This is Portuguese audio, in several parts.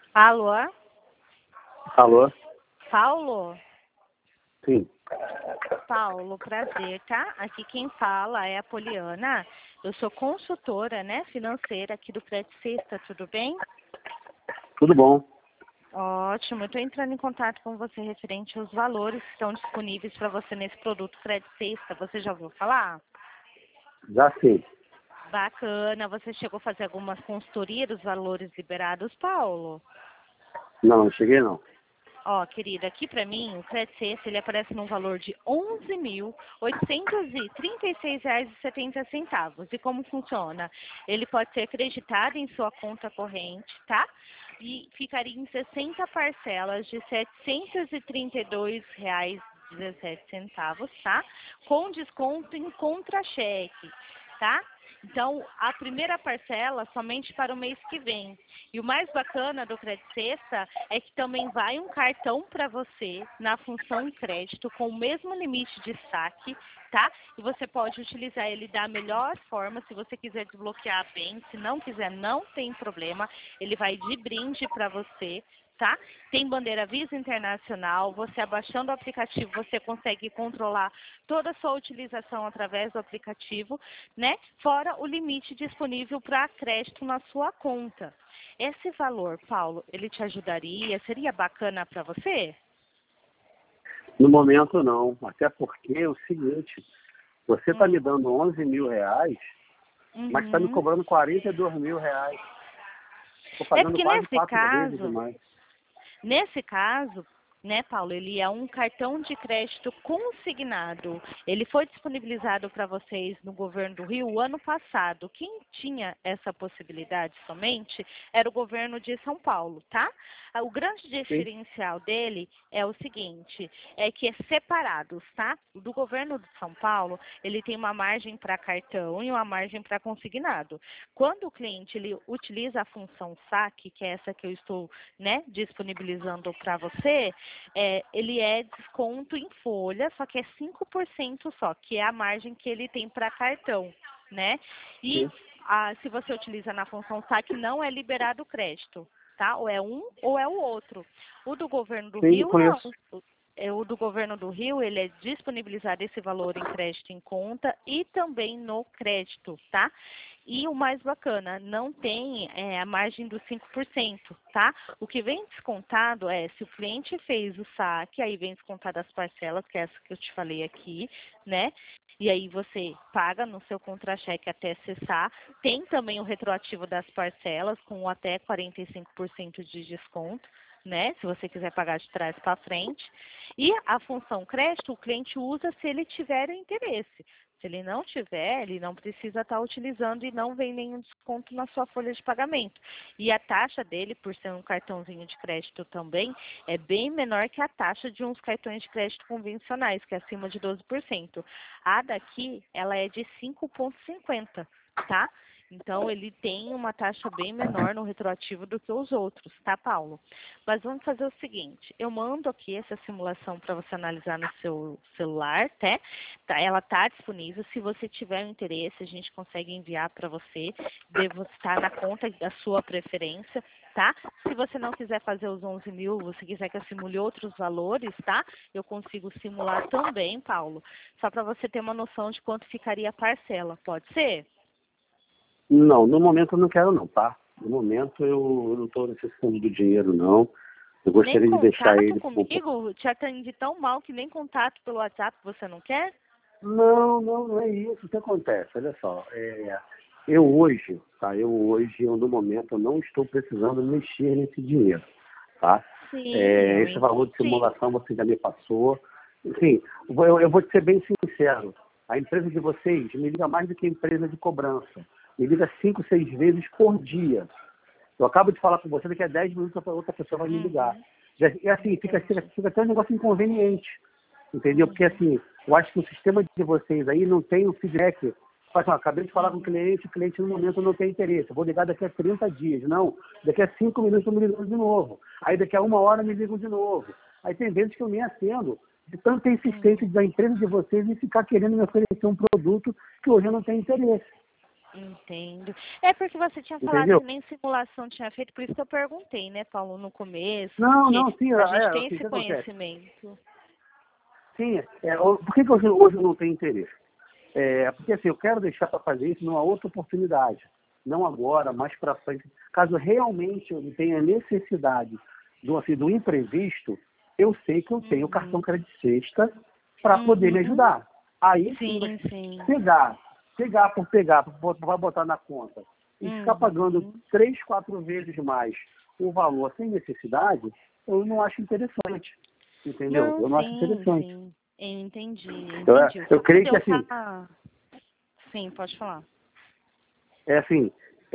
Alô? Alô? Paulo? Sim. Paulo, prazer, tá? Aqui quem fala é a Poliana. Eu sou consultora, né, financeira aqui do Credit Sexta, tudo bem? Tudo bom? Ótimo, eu estou entrando em contato com você referente aos valores que estão disponíveis para você nesse produto Credit Sexta. Você já ouviu falar? Já sim. Bacana. Você chegou a fazer algumas consultorias dos valores liberados, Paulo? Não cheguei não. Ó, querida, aqui para mim, o Credit Sexta, ele aparece num valor de R$ 11.836,70. E como funciona? Ele pode ser acreditado em sua conta corrente, tá? E ficaria em 60 parcelas de R$ 732,17, tá? Com desconto em contra-cheque, tá? Então, a primeira parcela somente para o mês que vem. E o mais bacana do Credit Sexta é que também vai um cartão para você na função crédito com o mesmo limite de saque, tá? E você pode utilizar ele da melhor forma, se você quiser desbloquear bem, se não quiser, não tem problema. Ele vai de brinde para você, tá? Tem bandeira Visa Internacional, você abaixando o aplicativo, você consegue controlar toda a sua utilização através do aplicativo, né? Fora o limite disponível para crédito na sua conta. Esse valor, Paulo, ele te ajudaria? Seria bacana para você? No momento não. Até porque é o seguinte, você está me Hum. dando R$ 11.000, mas está me Uhum. cobrando R$ 42.000. Estou É pagando porque quase 4 vezes demais. nesse caso, né, Paulo, ele é um cartão de crédito consignado. Ele foi disponibilizado para vocês no governo do Rio o ano passado. Quem tinha essa possibilidade somente era o governo de São Paulo, tá? O grande Sim. diferencial dele é o seguinte, é que é separados, tá? O do governo de São Paulo, ele tem uma margem para cartão e uma margem para consignado. Quando o cliente ele utiliza a função saque, que é essa que eu estou, né, disponibilizando para você, ele é desconto em folha, só que é 5% só, que é a margem que ele tem para cartão, né? E Sim. se você utiliza na função saque, não é liberado o crédito, tá? Ou é um ou é o outro. O do governo do Sim, Rio, não. conheço. O do governo do Rio, ele é disponibilizado esse valor em crédito em conta e também no crédito, tá? E o mais bacana, não tem a margem dos 5%, tá? O que vem descontado é, se o cliente fez o saque, aí vem descontado as parcelas, que é essa que eu te falei aqui, né? E aí você paga no seu contra-cheque até cessar. Tem também o retroativo das parcelas, com até 45% de desconto, né? Se você quiser pagar de trás para frente. E a função crédito, o cliente usa se ele tiver interesse. Se ele não tiver, ele não precisa estar utilizando e não vem nenhum desconto na sua folha de pagamento. E a taxa dele, por ser um cartãozinho de crédito também, é bem menor que a taxa de uns cartões de crédito convencionais, que é acima de 12%. A daqui, ela é de 5,50, tá? Então, ele tem uma taxa bem menor no retroativo do que os outros, tá, Paulo? Mas vamos fazer o seguinte, eu mando aqui essa simulação para você analisar no seu celular, tá? Ela está disponível, se você tiver interesse, a gente consegue enviar para você, devo estar na conta da sua preferência, tá? Se você não quiser fazer os 11.000, você quiser que eu simule outros valores, tá? Eu consigo simular também, Paulo, só para você ter uma noção de quanto ficaria a parcela, pode ser? Não, no momento eu não quero não, tá? No momento eu não estou necessitando do dinheiro, não. Eu Nem gostaria de deixar contato ele com um pouco. comigo? Te atendi tão mal que nem contato pelo WhatsApp você não quer? Não, não, não é isso. O que acontece? Olha só, eu hoje, tá? No momento, eu não estou precisando mexer nesse dinheiro, tá? Sim, eu Esse valor de entendi. simulação você já me passou. Enfim, eu vou te ser bem sincero. A empresa de vocês me liga mais do que a empresa de cobrança. Me liga 5, 6 vezes por dia. Eu acabo de falar com você, daqui a 10 minutos outra pessoa vai me ligar. Uhum, E assim, entendi. fica até um negócio inconveniente. Entendeu? Porque Uhum, assim, eu acho que o sistema de vocês aí não tem o feedback. Assim, ó, acabei de falar com uhum, o cliente no momento não tem interesse. Eu vou ligar daqui a 30 dias. Não, daqui a 5 minutos eu me ligando de novo. Aí daqui a 1 hora me ligam de novo. Aí tem vezes que eu nem atendo de tanta insistência uhum. da empresa de vocês em ficar querendo me oferecer um produto que hoje eu não tenho interesse. Entendo. É porque você tinha falado Entendeu? que nem simulação tinha feito, por isso que eu perguntei, né, Paulo, no começo, Não, porque não, sim, a gente tem assim, o que esse acontece? conhecimento. Sim, por que hoje eu não tenho interesse? Porque assim, eu quero deixar para fazer isso numa outra oportunidade. Não agora, mais para frente. Caso realmente eu tenha necessidade do imprevisto, eu sei que eu tenho cartão crédito sexta para poder me Uhum. ajudar. Aí sim, Sim, sim. pegar por pegar, vai botar na conta e ficar pagando Uhum. 3, 4 vezes mais o valor sem necessidade, eu não acho interessante. Entendeu? Não, Eu não acho sim, interessante. sim. Entendi, Eu, entendi. O eu fato creio de que eu assim, falar... Sim, pode falar. assim,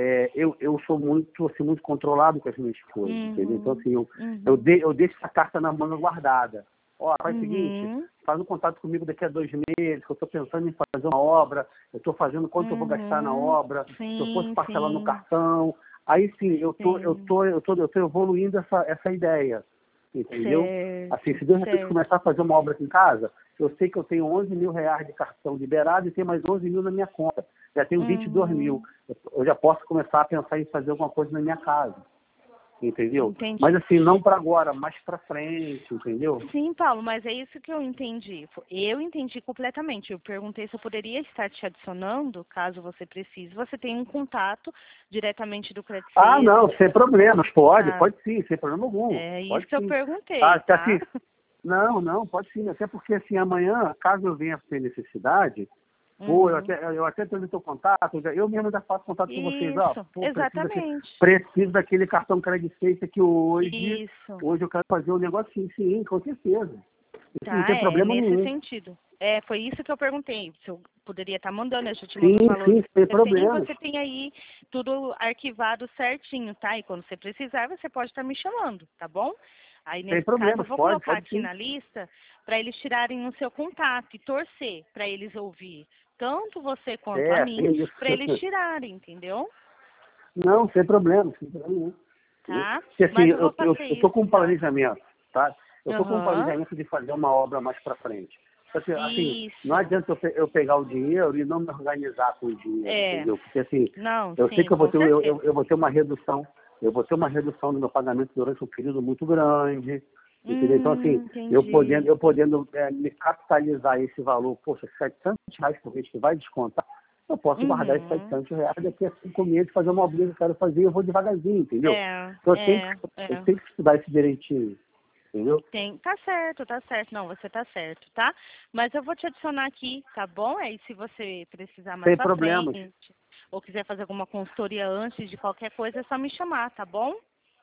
eu sou muito, assim, muito controlado com as minhas coisas, entendeu? Então, Uhum. assim, Uhum. eu deixo essa carta na manga guardada. Ó, faz o seguinte, Uhum. faz um contato comigo daqui a 2 meses, que eu estou pensando em fazer uma obra, eu estou fazendo quanto eu vou gastar na Uhum. obra, se eu fosse Sim, parcelar no sim, cartão. Aí sim, sim. eu tô evoluindo essa ideia, entendeu? Assim, Certo, se de repente certo. começar a fazer uma obra aqui em casa, eu sei que eu tenho 11 mil reais de cartão liberado e tem mais 11 mil na minha conta. Já tenho 22 mil. Uhum. Eu já posso começar a pensar em fazer alguma coisa na minha casa, entendeu? Mas Entendi. assim, não para agora, mais para frente, entendeu? Sim, Paulo, mas é isso que eu entendi. Eu entendi completamente. Eu perguntei se eu poderia estar te adicionando, caso você precise. Você tem um contato diretamente do Credit Ah, não, Sexta. sem problemas, pode Ah, sim, sem problema algum, é isso pode que eu sim. perguntei, Ah, tá tá? assim, não, pode sim, até porque assim, amanhã, caso eu venha ter necessidade, pô, Uhum. eu até tenho o teu contato, eu mesmo já faço contato com vocês, ó, Isso, pô, exatamente. preciso daquele cartão crédito Safety que Isso. hoje eu quero fazer um negócio sim, com certeza. Isso não Tá, tem é problema nesse nenhum. sentido. É, foi isso que eu perguntei. Se eu poderia estar mandando, eu já te Sim, mando os valores sim, que sem problemas. você tem aí tudo arquivado certinho, tá? E quando você precisar, você pode estar me chamando, tá bom? Aí, Sem nesse caso, eu problemas, vou pode, colocar pode aqui sim. na lista para eles tirarem o seu contato e torcer para eles ouvir tanto você quanto a É mim, isso. para eles tirarem, entendeu? Não, sem problema, sem problema nenhum. Entendeu? Tá? Porque assim, Mas eu vou fazer eu tô isso, com um então. planejamento, tá? Eu tô com um Aham. planejamento de fazer uma obra mais para frente. Assim, não Isso. adianta eu pegar o dinheiro e não me organizar com o dinheiro, É. entendeu? Porque assim, Não, eu sei sim, que com certeza. eu vou ter uma redução, no meu pagamento durante um período muito grande, entendeu? Então assim, Entendi. eu podendo me capitalizar esse valor, poxa, R$ 700 por mês que vai descontar, eu posso guardar esses Uhum. R$ 700 daqui a 5 meses, fazer uma obra que eu quero fazer e eu vou devagarzinho, entendeu? É, Então é, eu é. tenho que estudar isso direitinho, entendeu? Tem, tá certo, tá certo. Não, você tá certo, tá? Mas eu vou te adicionar aqui, tá bom? Aí se você precisar mais Sem pra problemas, frente, ou quiser fazer alguma consultoria antes de qualquer coisa, é só me chamar, tá bom?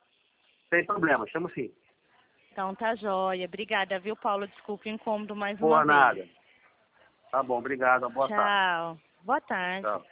sem problemas, chamo sim. Então tá jóia. Obrigada, viu, Paulo? Desculpa o incômodo mais uma Por vez. nada. Tá bom, obrigado, boa tarde. Tchau. Boa tarde. Tchau.